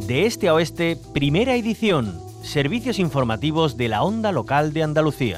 De este a oeste, primera edición. Servicios informativos de la Onda Local de Andalucía.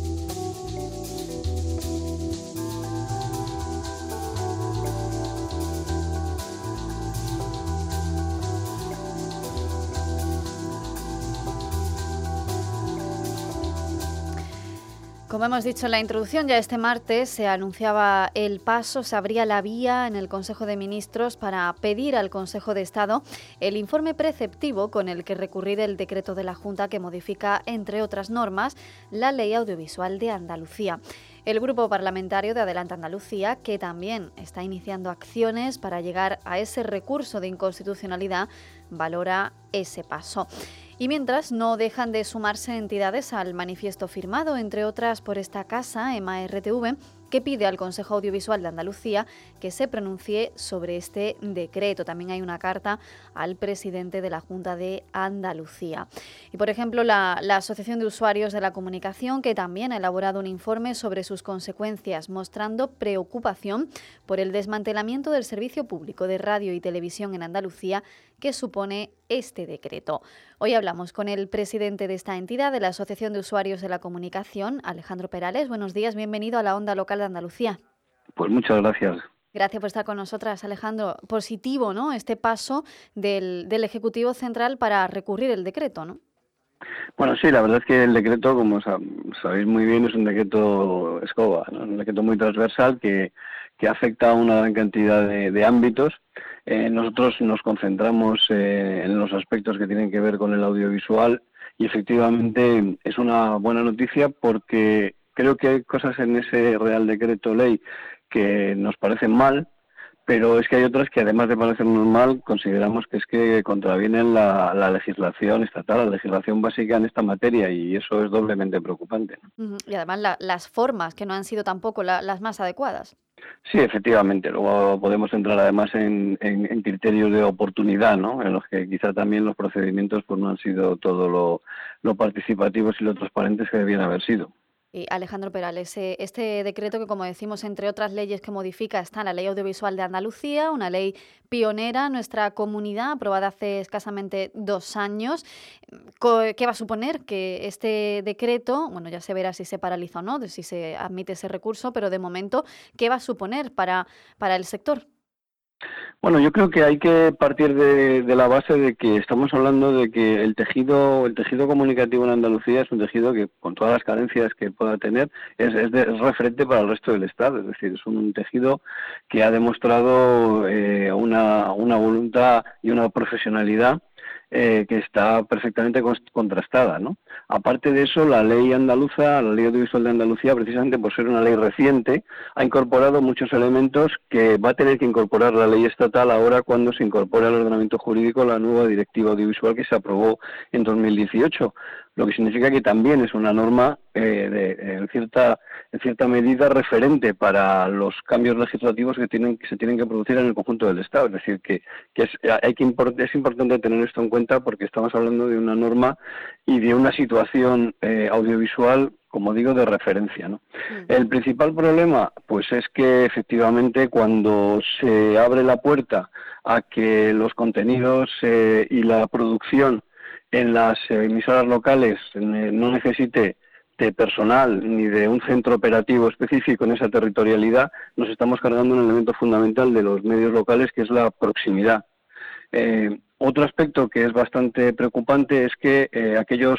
Como hemos dicho en la introducción, ya este martes se anunciaba el paso, se abría la vía en el Consejo de Ministros para pedir al Consejo de Estado el informe preceptivo con el que recurrir el decreto de la Junta que modifica, entre otras normas, la Ley Audiovisual de Andalucía. El Grupo Parlamentario de Adelante Andalucía, que también está iniciando acciones para llegar a ese recurso de inconstitucionalidad, valora ese paso. Y mientras, no dejan de sumarse entidades al manifiesto firmado, entre otras por esta casa, EMA-RTV, que pide al Consejo Audiovisual de Andalucía que se pronuncie sobre este decreto. También hay una carta al presidente de la Junta de Andalucía. Y, por ejemplo, la Asociación de Usuarios de la Comunicación, que también ha elaborado un informe sobre sus consecuencias, mostrando preocupación por el desmantelamiento del servicio público de radio y televisión en Andalucía que supone este decreto. Hoy hablamos con el presidente de esta entidad, de la Asociación de Usuarios de la Comunicación, Alejandro Perales. Buenos días, bienvenido a la Onda Local de Andalucía. Pues muchas gracias. Gracias por estar con nosotras, Alejandro. Positivo, ¿no?, este paso del Ejecutivo Central para recurrir el decreto, ¿no? Bueno, sí, la verdad es que el decreto, como sabéis muy bien, es un decreto escoba, ¿no? Un decreto muy transversal que afecta a una gran cantidad de ámbitos. Nosotros nos concentramos en los aspectos que tienen que ver con el audiovisual y efectivamente es una buena noticia porque creo que hay cosas en ese Real Decreto Ley que nos parecen mal, pero es que hay otras que, además de parecernos mal, consideramos que es que contravienen la legislación estatal, la legislación básica en esta materia, y eso es doblemente preocupante, ¿no? Y además las formas, que no han sido tampoco las más adecuadas. Sí, efectivamente. Luego podemos entrar además en criterios de oportunidad, ¿no?, en los que quizá también los procedimientos pues no han sido todo lo participativos y lo transparentes que debían haber sido. Y Alejandro Perales, este decreto que, como decimos, entre otras leyes que modifica, está la Ley Audiovisual de Andalucía, una ley pionera en nuestra comunidad, aprobada hace escasamente 2 años. ¿Qué va a suponer que este decreto, bueno, ya se verá si se paraliza o no, si se admite ese recurso, pero de momento, ¿qué va a suponer para el sector? Bueno, yo creo que hay que partir de la base de que estamos hablando de que el tejido comunicativo en Andalucía es un tejido que, con todas las carencias que pueda tener, es referente para el resto del Estado. Es decir, es un tejido que ha demostrado una voluntad y una profesionalidad que está perfectamente contrastada, ¿no? Aparte de eso, la ley andaluza, la Ley Audiovisual de Andalucía, precisamente por ser una ley reciente, ha incorporado muchos elementos que va a tener que incorporar la ley estatal ahora cuando se incorpore al ordenamiento jurídico la nueva Directiva Audiovisual que se aprobó en 2018, lo que significa que también es una norma en cierta medida referente para los cambios legislativos que se tienen que producir en el conjunto del Estado. Es decir, que es importante tener esto en cuenta porque estamos hablando de una norma y de una situación audiovisual, como digo, de referencia, ¿no? El principal problema, pues es que efectivamente cuando se abre la puerta a que los contenidos y la producción en las emisoras locales no necesite de personal ni de un centro operativo específico en esa territorialidad, nos estamos cargando un elemento fundamental de los medios locales, que es la proximidad. Otro aspecto que es bastante preocupante es que aquellos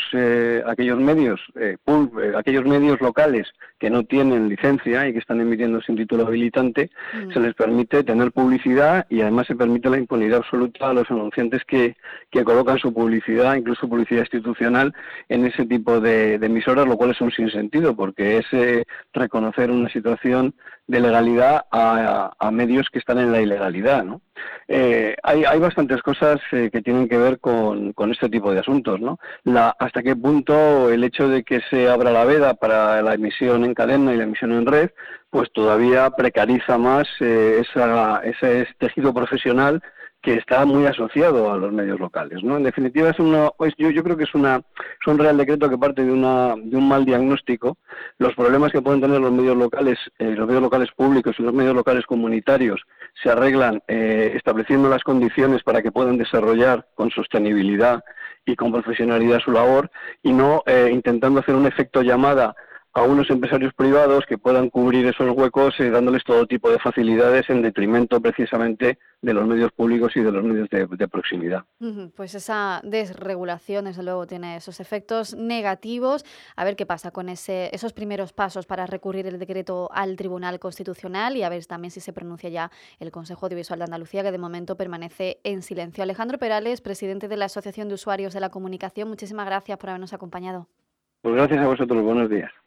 medios locales que no tienen licencia y que están emitiendo sin título habilitante, se les permite tener publicidad y además se permite la impunidad absoluta a los anunciantes que colocan su publicidad, incluso publicidad institucional, en ese tipo de emisoras, lo cual es un sinsentido porque es reconocer una situación de legalidad a medios que están en la ilegalidad, ¿no? Hay bastantes cosas que tienen que ver con este tipo de asuntos, ¿no? Hasta qué punto el hecho de que se abra la veda para la emisión en cadena y la emisión en red, pues todavía precariza más ese tejido profesional que está muy asociado a los medios locales, ¿no? En definitiva yo creo que es un real decreto que parte de un mal diagnóstico. Los problemas que pueden tener los medios locales públicos y los medios locales comunitarios se arreglan estableciendo las condiciones para que puedan desarrollar con sostenibilidad y con profesionalidad su labor, y no intentando hacer un efecto llamada a unos empresarios privados que puedan cubrir esos huecos, dándoles todo tipo de facilidades en detrimento precisamente de los medios públicos y de los medios de proximidad. Pues esa desregulación, desde luego, tiene esos efectos negativos. A ver qué pasa con esos primeros pasos para recurrir el decreto al Tribunal Constitucional, y a ver también si se pronuncia ya el Consejo Audiovisual de Andalucía, que de momento permanece en silencio. Alejandro Perales, presidente de la Asociación de Usuarios de la Comunicación, muchísimas gracias por habernos acompañado. Pues gracias a vosotros, buenos días.